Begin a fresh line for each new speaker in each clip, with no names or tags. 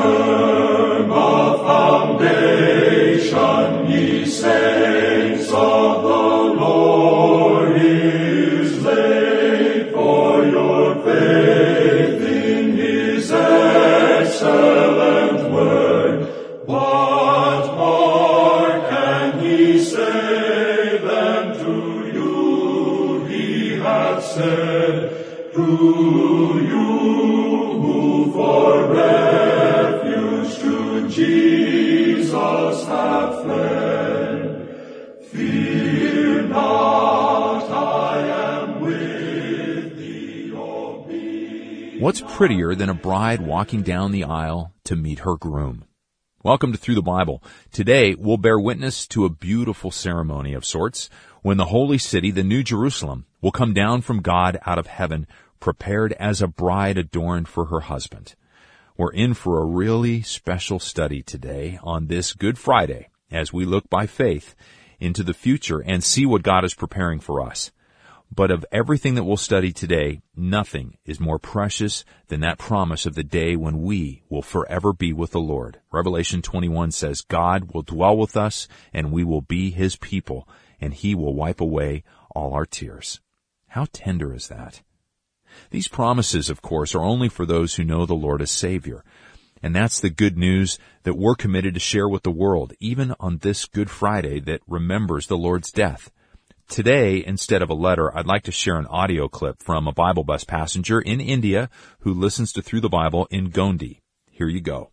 firm a foundation, ye saints of the Lord is laid, for your faith in his excellent word. What more can he say than to you he hath said? To you who for refuge to Jesus have fled, fear not, I am with thee, O be.
What's prettier than a bride walking down the aisle to meet her groom? Welcome to Through the Bible. Today, we'll bear witness to a beautiful ceremony of sorts when the holy city, the New Jerusalem, will come down from God out of heaven, prepared as a bride adorned for her husband. We're in for a really special study today on this Good Friday as we look by faith into the future and see what God is preparing for us. But of everything that we'll study today, nothing is more precious than that promise of the day when we will forever be with the Lord. Revelation 21 says, God will dwell with us, and we will be his people, and he will wipe away all our tears. How tender is that? These promises, of course, are only for those who know the Lord as Savior. And that's the good news that we're committed to share with the world, even on this Good Friday that remembers the Lord's death. Today, instead of a letter, I'd like to share an audio clip from a Bible bus passenger in India who listens to Through the Bible in Gondi. Here you go.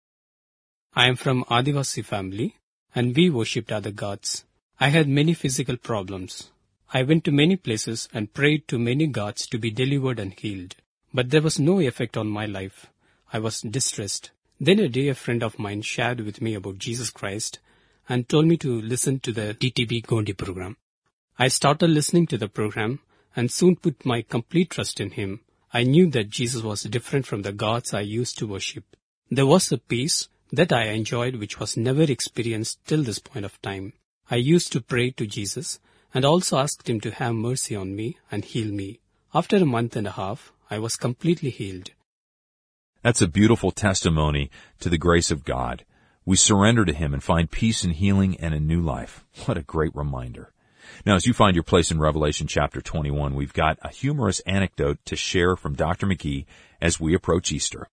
I am from Adivasi family, and we worshipped other gods. I had many physical problems. I went to many places and prayed to many gods to be delivered and healed. But there was no effect on my life. I was distressed. Then a day a friend of mine shared with me about Jesus Christ and told me to listen to the TTB Gondi program. I started listening to the program and soon put my complete trust in him. I knew that Jesus was different from the gods I used to worship. There was a peace that I enjoyed which was never experienced till this point of time. I used to pray to Jesus and also asked him to have mercy on me and heal me. After a month and a half, I was completely healed.
That's a beautiful testimony to the grace of God. We surrender to him and find peace and healing and a new life. What a great reminder. Now, as you find your place in Revelation chapter 21, we've got a humorous anecdote to share from Dr. McGee as we approach Easter.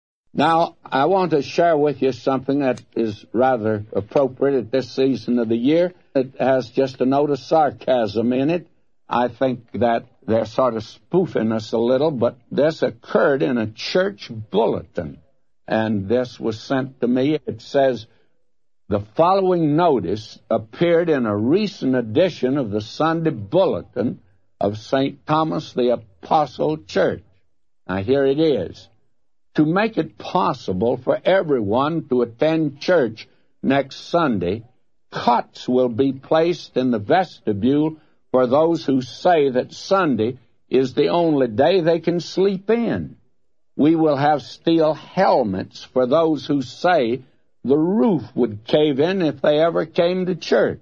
Now, I want to share with you something that is rather appropriate at this season of the year. It has just a note of sarcasm in it. I think that they're sort of spoofing us a little, but this occurred in a church bulletin, and this was sent to me. It says, the following notice appeared in a recent edition of the Sunday Bulletin of St. Thomas the Apostle Church. Now, here it is. To make it possible for everyone to attend church next Sunday, cots will be placed in the vestibule for those who say that Sunday is the only day they can sleep in. We will have steel helmets for those who say the roof would cave in if they ever came to church.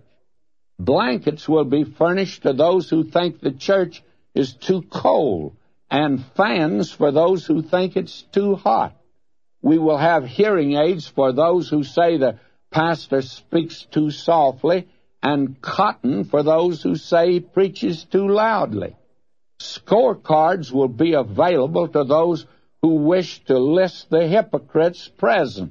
Blankets will be furnished to those who think the church is too cold, and fans for those who think it's too hot. We will have hearing aids for those who say the pastor speaks too softly, and cotton for those who say he preaches too loudly. Scorecards will be available to those who wish to list the hypocrites present.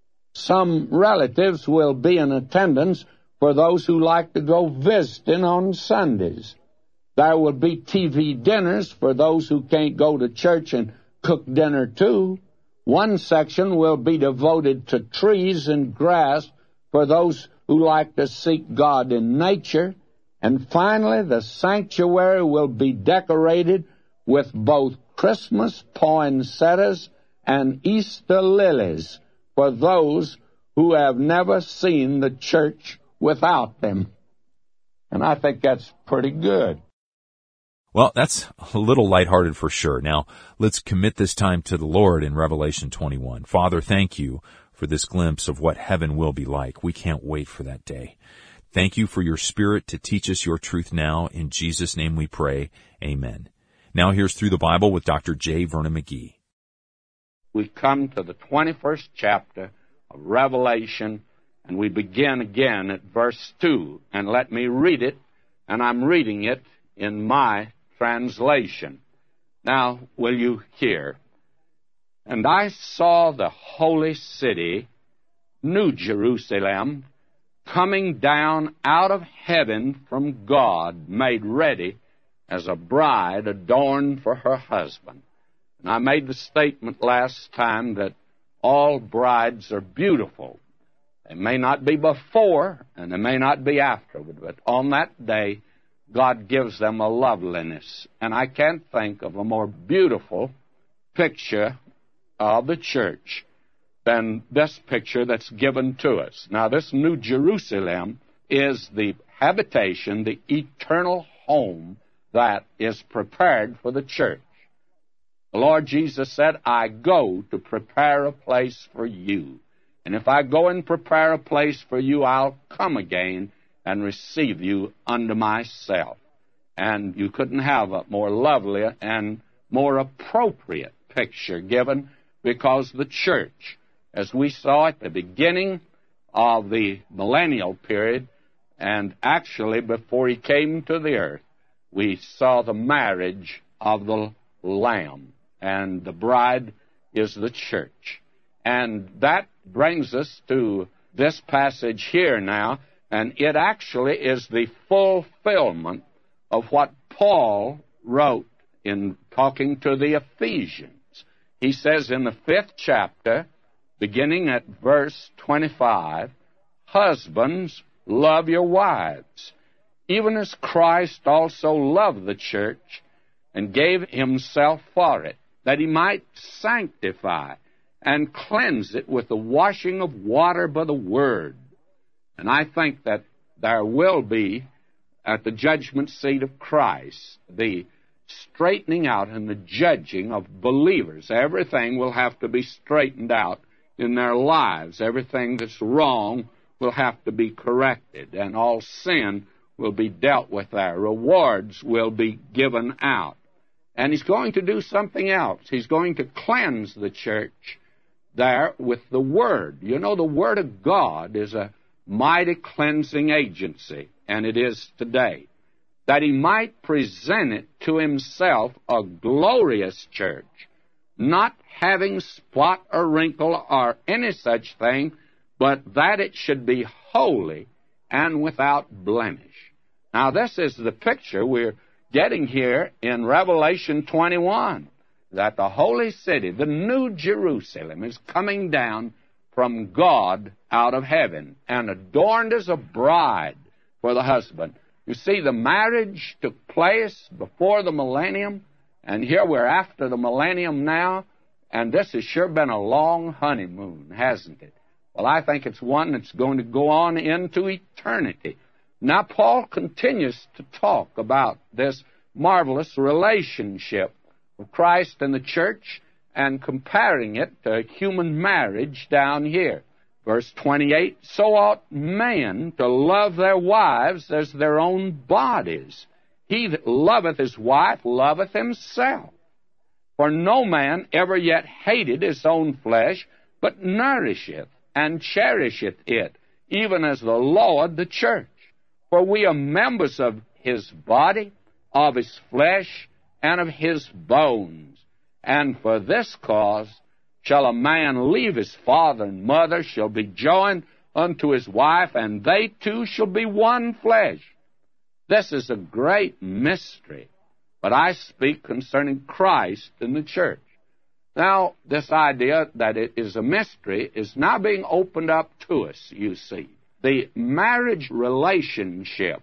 Some relatives will be in attendance for those who like to go visiting on Sundays. There will be TV dinners for those who can't go to church and cook dinner too. One section will be devoted to trees and grass for those who like to seek God in nature. And finally, the sanctuary will be decorated with both Christmas poinsettias and Easter lilies for those who have never seen the church without them. And I think that's pretty good.
Well, that's a little lighthearted for sure. Now, let's commit this time to the Lord in Revelation 21. Father, thank you for this glimpse of what heaven will be like. We can't wait for that day. Thank you for your Spirit to teach us your truth now. In Jesus' name we pray. Amen. Now here's Through the Bible with Dr. J. Vernon McGee.
we come to the 21st chapter of Revelation, and we begin again at verse 2. And let me read it, and I'm reading it in my translation. Now, will you hear? And I saw the holy city, New Jerusalem, coming down out of heaven from God, made ready as a bride adorned for her husband. And I made the statement last time that all brides are beautiful. They may not be before, and they may not be afterward, but on that day, God gives them a loveliness. And I can't think of a more beautiful picture of the church than this picture that's given to us. Now, this New Jerusalem is the habitation, the eternal home that is prepared for the church. The Lord Jesus said, I go to prepare a place for you. And if I go and prepare a place for you, I'll come again and receive you unto myself. And you couldn't have a more lovely and more appropriate picture given, because the church, as we saw at the beginning of the millennial period, and actually before he came to the earth, we saw the marriage of the Lamb, and the bride is the church. And that brings us to this passage here now, and it actually is the fulfillment of what Paul wrote in talking to the Ephesians. He says in the 5th chapter, beginning at verse 25, Husbands, love your wives, even as Christ also loved the church and gave himself for it, that he might sanctify and cleanse it with the washing of water by the word. And I think that there will be, at the judgment seat of Christ, the straightening out and the judging of believers. Everything will have to be straightened out in their lives. Everything that's wrong will have to be corrected, and all sin will be dealt with there. Rewards will be given out. And he's going to do something else. He's going to cleanse the church there with the Word. You know, the Word of God is a mighty cleansing agency, and it is today, that he might present it to himself a glorious church, not having spot or wrinkle or any such thing, but that it should be holy and without blemish. Now, this is the picture we're getting here in Revelation 21, that the holy city, the New Jerusalem, is coming down from God out of heaven and adorned as a bride for the husband. You see, the marriage took place before the millennium, and here we're after the millennium now, and this has sure been a long honeymoon, hasn't it? Well, I think it's one that's going to go on into eternity. Now, Paul continues to talk about this marvelous relationship of Christ and the church and comparing it to human marriage down here. Verse 28, so ought men to love their wives as their own bodies. He that loveth his wife loveth himself. For no man ever yet hated his own flesh, but nourisheth and cherisheth it, even as the Lord the church. For we are members of his body, of his flesh, and of his bones. And for this cause shall a man leave his father and mother, shall be joined unto his wife, and they two shall be one flesh. This is a great mystery, but I speak concerning Christ and the church. Now, this idea that it is a mystery is now being opened up to us, you see. The marriage relationship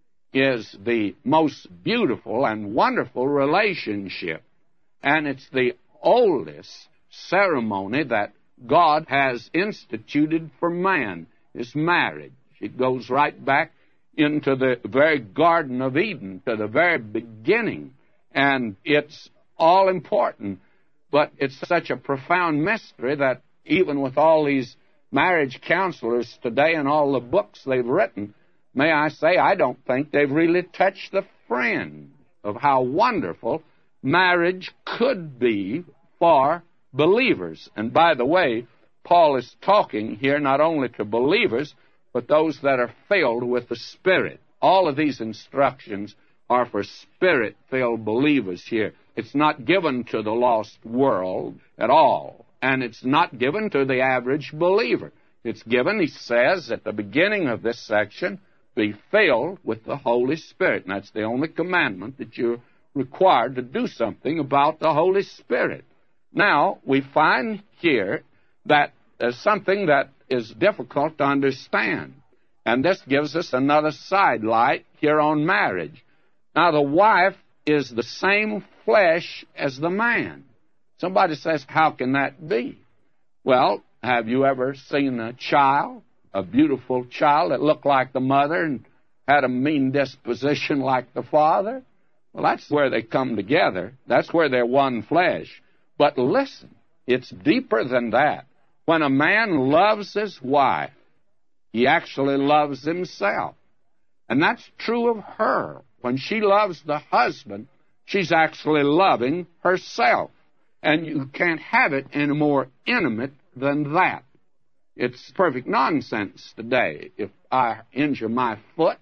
is the most beautiful and wonderful relationship, and it's the oldest ceremony that God has instituted for man, is marriage. It goes right back into the very Garden of Eden, to the very beginning, and it's all important. But it's such a profound mystery that even with all these marriage counselors today and all the books they've written, may I say, I don't think they've really touched the fringe of how wonderful marriage could be for believers. And by the way, Paul is talking here not only to believers, but those that are filled with the Spirit. All of these instructions are for Spirit-filled believers here. It's not given to the lost world at all, and it's not given to the average believer. It's given, he says, at the beginning of this section, be filled with the Holy Spirit. And that's the only commandment that you're required to do something about the Holy Spirit. Now, we find here that there's something that is difficult to understand. And this gives us another sidelight here on marriage. Now, the wife is the same flesh as the man. Somebody says, how can that be? Well, have you ever seen a child, a beautiful child that looked like the mother and had a mean disposition like the father? Well, that's where they come together. That's where they're one flesh. But listen, it's deeper than that. When a man loves his wife, he actually loves himself. And that's true of her. When she loves the husband, she's actually loving herself. And you can't have it any more intimate than that. It's perfect nonsense today. If I injure my foot,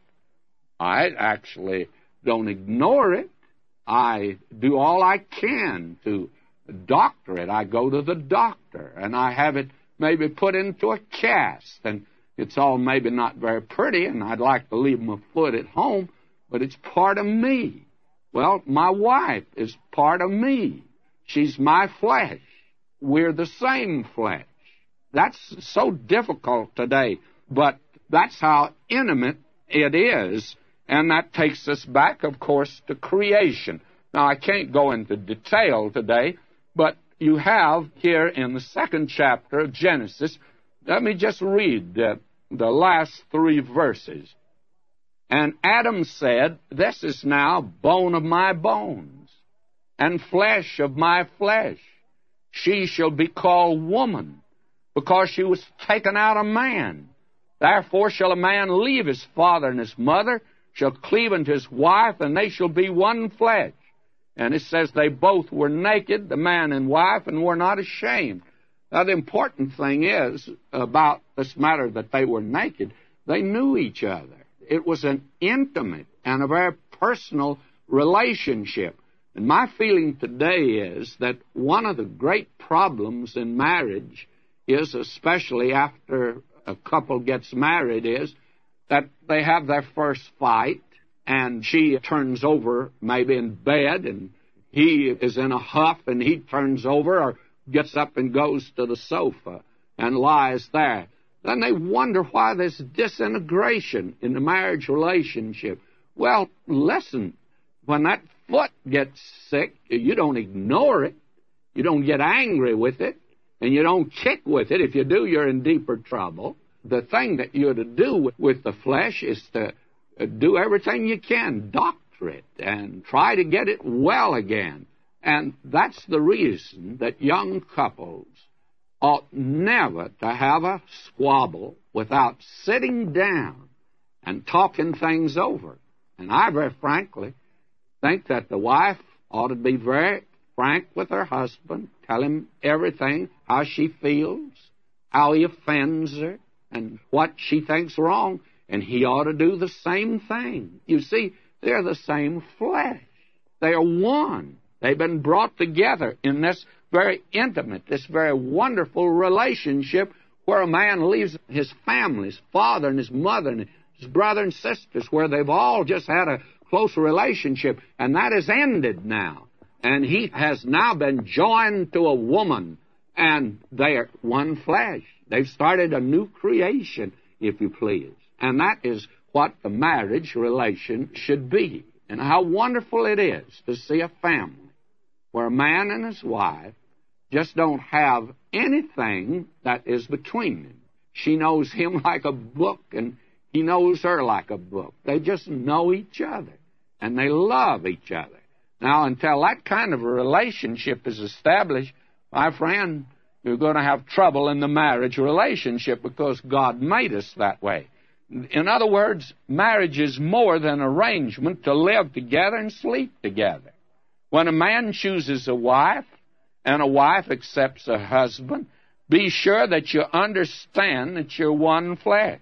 I actually don't ignore it. I do all I can to doctor it. I go to the doctor, and I have it maybe put into a cast. And it's all maybe not very pretty, and I'd like to leave my foot at home, but it's part of me. Well, my wife is part of me. She's my flesh. We're the same flesh. That's so difficult today, but that's how intimate it is, and that takes us back, of course, to creation. Now, I can't go into detail today, but you have here in the 2nd chapter of Genesis, let me just read the last 3 verses. And Adam said, "This is now bone of my bones, and flesh of my flesh. She shall be called woman, because she was taken out of man. Therefore shall a man leave his father and his mother, shall cleave unto his wife, and they shall be one flesh." And it says they both were naked, the man and wife, and were not ashamed. Now, the important thing is about this matter that they were naked, they knew each other. It was an intimate and a very personal relationship. And my feeling today is that one of the great problems in marriage is, especially after a couple gets married, is that they have their first fight, and she turns over maybe in bed, and he is in a huff, and he turns over or gets up and goes to the sofa and lies there. Then they wonder why there's disintegration in the marriage relationship. Well, listen, when that foot gets sick, you don't ignore it. You don't get angry with it, and you don't kick with it. If you do, you're in deeper trouble. The thing that you're to do with the flesh is to do everything you can, doctor it, and try to get it well again. And that's the reason that young couples ought never to have a squabble without sitting down and talking things over. And I very frankly think that the wife ought to be very frank with her husband, tell him everything, how she feels, how he offends her, and what she thinks wrong, and he ought to do the same thing. You see, they're the same flesh. They are one. They've been brought together in this very intimate, this very wonderful relationship where a man leaves his family, his father and his mother and his brother and sisters, where they've all just had a close relationship, and that has ended now. And he has now been joined to a woman, and they are one flesh. They've started a new creation, if you please. And that is what the marriage relation should be. And how wonderful it is to see a family where a man and his wife just don't have anything that is between them. She knows him like a book, and he knows her like a book. They just know each other, and they love each other. Now, until that kind of a relationship is established, my friend, you're going to have trouble in the marriage relationship because God made us that way. In other words, marriage is more than an arrangement to live together and sleep together. When a man chooses a wife, and a wife accepts a husband, be sure that you understand that you're one flesh,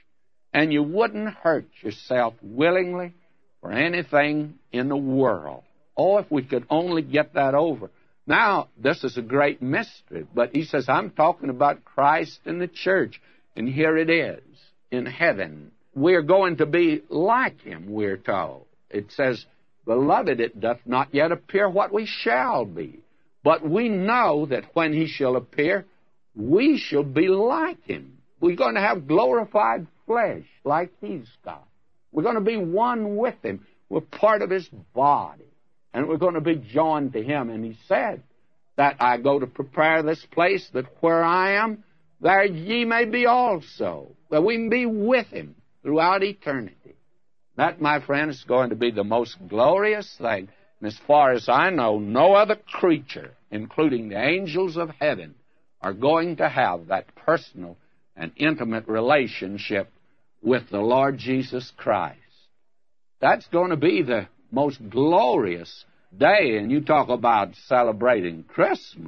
and you wouldn't hurt yourself willingly for anything in the world. Oh, if we could only get that over. Now, this is a great mystery, but he says, I'm talking about Christ and the church, and here it is in heaven. We're going to be like him, we're told. It says, Beloved, it doth not yet appear what we shall be, but we know that when he shall appear, we shall be like him. We're going to have glorified flesh like he's got. We're going to be one with him. We're part of his body, and we're going to be joined to him. And he said that I go to prepare this place, that where I am, there ye may be also, that we can be with him throughout eternity. That, my friend, is going to be the most glorious thing. And as far as I know, no other creature, including the angels of heaven, are going to have that personal and intimate relationship with the Lord Jesus Christ. That's going to be the most glorious day. And you talk about celebrating Christmas.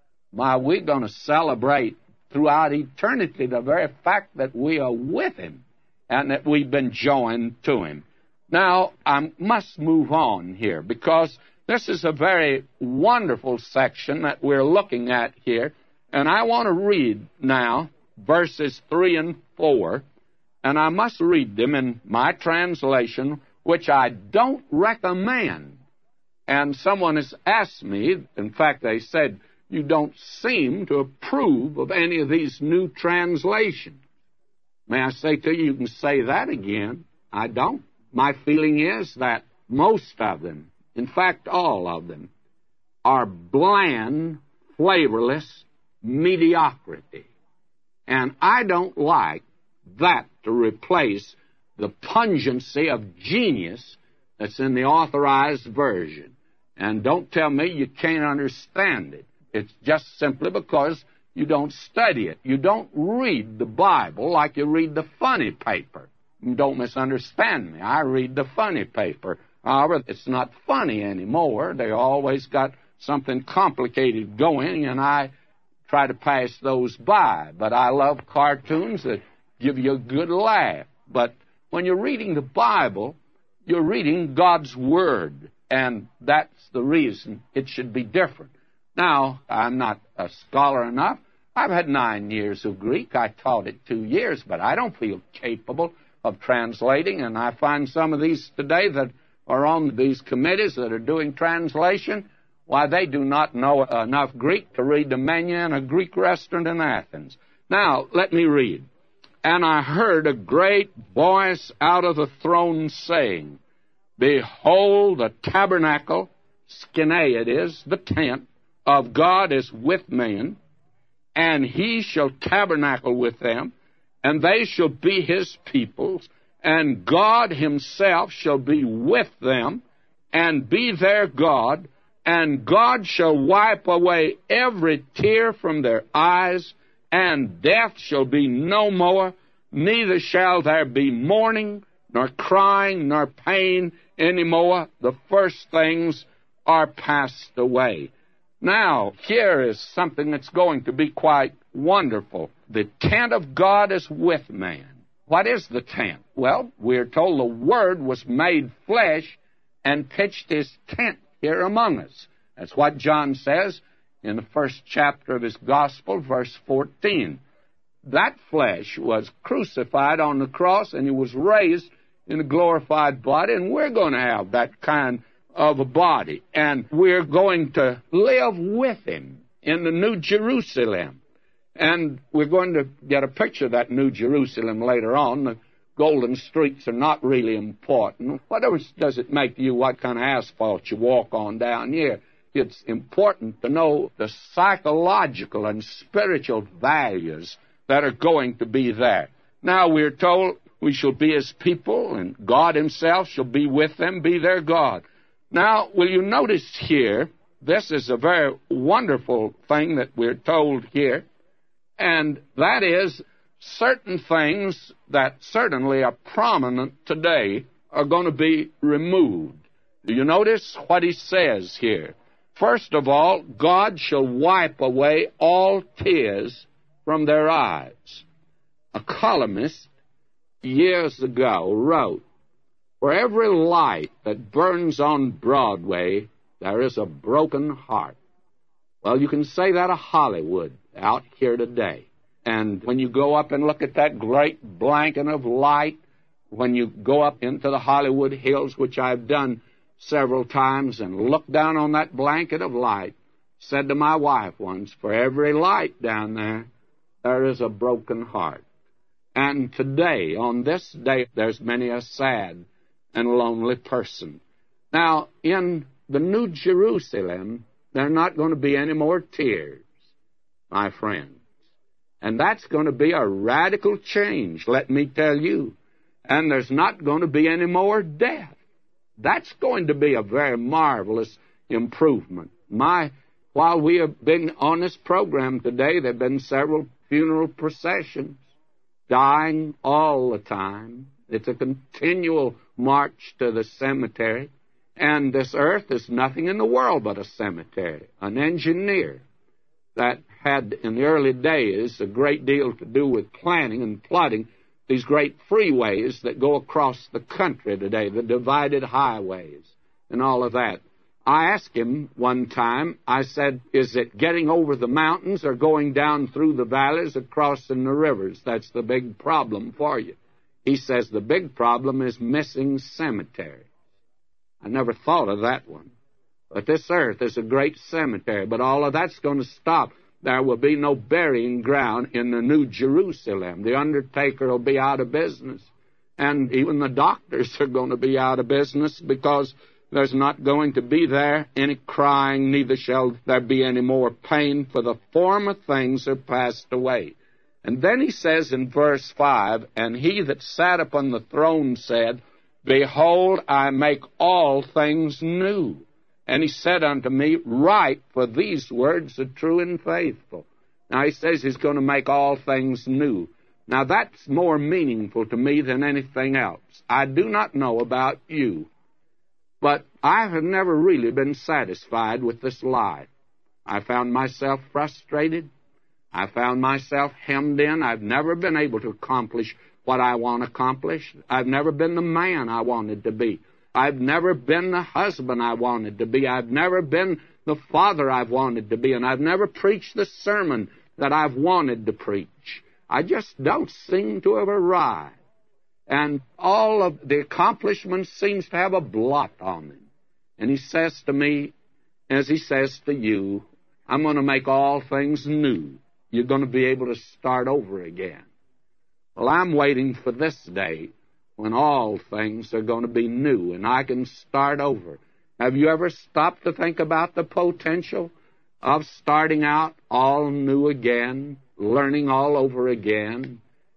We're going to celebrate throughout eternity the very fact that we are with him and that we've been joined to him. Now, I must move on here because this is a very wonderful section that we're looking at here. And I want to read now verses 3 and 4, and I must read them in my translation, which I don't recommend. And someone has asked me, in fact, they said, you don't seem to approve of any of these new translations. May I say to you, you can say that again. I don't. My feeling is that most of them, in fact, all of them, are bland, flavorless mediocrity. And I don't like that to replace the pungency of genius that's in the authorized version. And don't tell me you can't understand it. It's just simply because you don't study it. You don't read the Bible like you read the funny paper. Don't misunderstand me. I read the funny paper. However, it's not funny anymore. They always got something complicated going, and I try to pass those by. But I love cartoons that give you a good laugh. But when you're reading the Bible, you're reading God's Word, and that's the reason it should be different. Now, I'm not a scholar enough. I've had 9 years of Greek. I taught it 2 years, but I don't feel capable of translating, and I find some of these today that are on these committees that are doing translation, why, they do not know enough Greek to read the menu in a Greek restaurant in Athens. Now, let me read. And I heard a great voice out of the throne saying, Behold, the tabernacle, skene it is, the tent, of God is with men, and he shall tabernacle with them, and they shall be his peoples, and God himself shall be with them, and be their God, and God shall wipe away every tear from their eyes, and death shall be no more, neither shall there be mourning, nor crying, nor pain any more. The first things are passed away. Now, here is something that's going to be quite wonderful. The tent of God is with man. What is the tent? Well, we're told the Word was made flesh and pitched his tent here among us. That's what John says in the first chapter of his Gospel, verse 14. That flesh was crucified on the cross, and he was raised in a glorified body, and we're going to have that kind of a body, and we're going to live with him in the New Jerusalem. And we're going to get a picture of that New Jerusalem later on. The golden streets are not really important. What difference does it make to you what kind of asphalt you walk on down here? It's important to know the psychological and spiritual values that are going to be there. Now we're told we shall be his people, and God himself shall be with them, be their God. Now, will you notice here, this is a very wonderful thing that we're told here, and that is certain things that certainly are prominent today are going to be removed. Do you notice what he says here? First of all, God shall wipe away all tears from their eyes. A columnist years ago wrote, "For every light that burns on Broadway, there is a broken heart." Well, you can say that of Hollywood out here today. And when you go up and look at that great blanket of light, when you go up into the Hollywood Hills, which I've done several times, and look down on that blanket of light, said to my wife once, "For every light down there, there is a broken heart." And today, on this day, there's many a sad and lonely person. Now, in the New Jerusalem, there are not going to be any more tears, my friends. And that's going to be a radical change, let me tell you. And there's not going to be any more death. That's going to be a very marvelous improvement. While we have been on this program today, there have been several funeral processions, dying all the time. It's a continual march to the cemetery. And this earth is nothing in the world but a cemetery. An engineer that had, in the early days, a great deal to do with planning and plotting these great freeways that go across the country today, the divided highways and all of that. I asked him one time, I said, "Is it getting over the mountains or going down through the valleys or crossing the rivers? That's the big problem for you." He says, "The big problem is missing cemetery." I never thought of that one. But this earth is a great cemetery, but all of that's going to stop. There will be no burying ground in the New Jerusalem. The undertaker will be out of business. And even the doctors are going to be out of business, because there's not going to be there any crying, neither shall there be any more pain, for the former things are passed away. And then he says in verse 5, "And he that sat upon the throne said, Behold, I make all things new. And he said unto me, Write, for these words are true and faithful." Now he says he's going to make all things new. Now that's more meaningful to me than anything else. I do not know about you, but I have never really been satisfied with this life. I found myself frustrated. I found myself hemmed in. I've never been able to accomplish what I want to accomplish. I've never been the man I wanted to be. I've never been the husband I wanted to be. I've never been the father I've wanted to be. And I've never preached the sermon that I've wanted to preach. I just don't seem to have arrived. And all of the accomplishments seems to have a blot on them. And he says to me, as he says to you, "I'm going to make all things new. You're going to be able to start over again." Well, I'm waiting for this day when all things are going to be new and I can start over. Have you ever stopped to think about the potential of starting out all new again, learning all over again,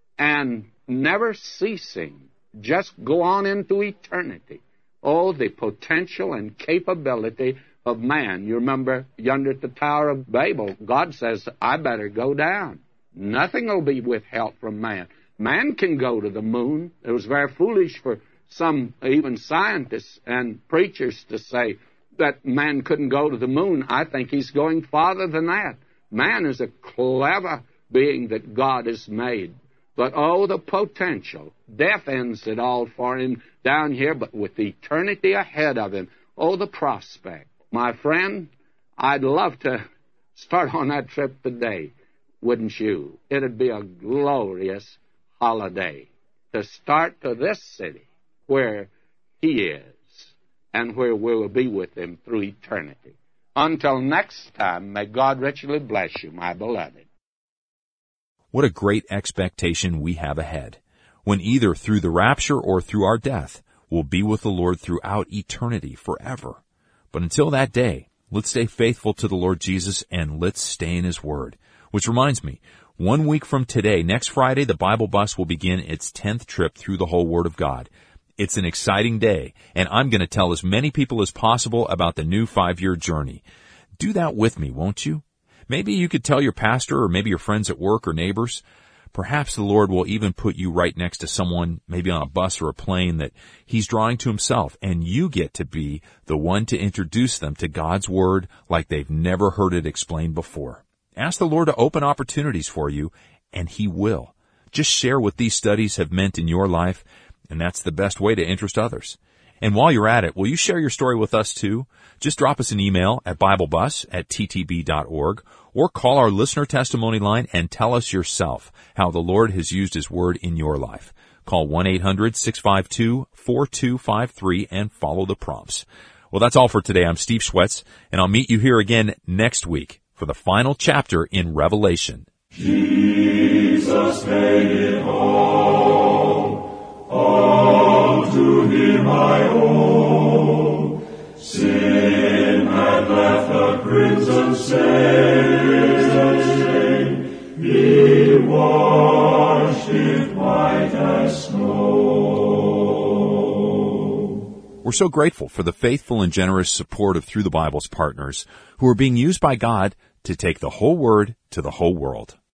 and never ceasing? Just go on into eternity. Oh, the potential and capability of man. You remember yonder at the Tower of Babel, God says, "I better go down. Nothing will be withheld from man." Man can go to the moon. It was very foolish for some, even scientists and preachers, to say that man couldn't go to the moon. I think he's going farther than that. Man is a clever being that God has made. But, oh, the potential. Death ends it all for him down here, but with eternity ahead of him. Oh, the prospect. My friend, I'd love to start on that trip today, wouldn't you? It'd be a glorious holiday to start to this city where he is and where we will be with him through eternity. Until next time, may God richly bless you, my beloved.
What a great expectation we have ahead, when either through the rapture or through our death, we'll be with the Lord throughout eternity forever. But until that day, let's stay faithful to the Lord Jesus and let's stay in His Word. Which reminds me, 1 week from today, next Friday, the Bible Bus will begin its 10th trip through the whole Word of God. It's an exciting day, and I'm going to tell as many people as possible about the new 5-year journey. Do that with me, won't you? Maybe you could tell your pastor or maybe your friends at work or neighbors. Perhaps the Lord will even put you right next to someone, maybe on a bus or a plane, that He's drawing to Himself, and you get to be the one to introduce them to God's Word like they've never heard it explained before. Ask the Lord to open opportunities for you, and He will. Just share what these studies have meant in your life, and that's the best way to interest others. And while you're at it, will you share your story with us too? Just drop us an email at BibleBus@ttb.org or call our listener testimony line and tell us yourself how the Lord has used His Word in your life. Call 1-800-652-4253 and follow the prompts. Well, that's all for today. I'm Steve Schwetz, and I'll meet you here again next week for the final chapter in Revelation.
Jesus paid it all to Him I owe. Sin had left a crimson stain, He washed it white as snow.
We're so grateful for the faithful and generous support of Through the Bible's partners who are being used by God to take the whole Word to the whole world.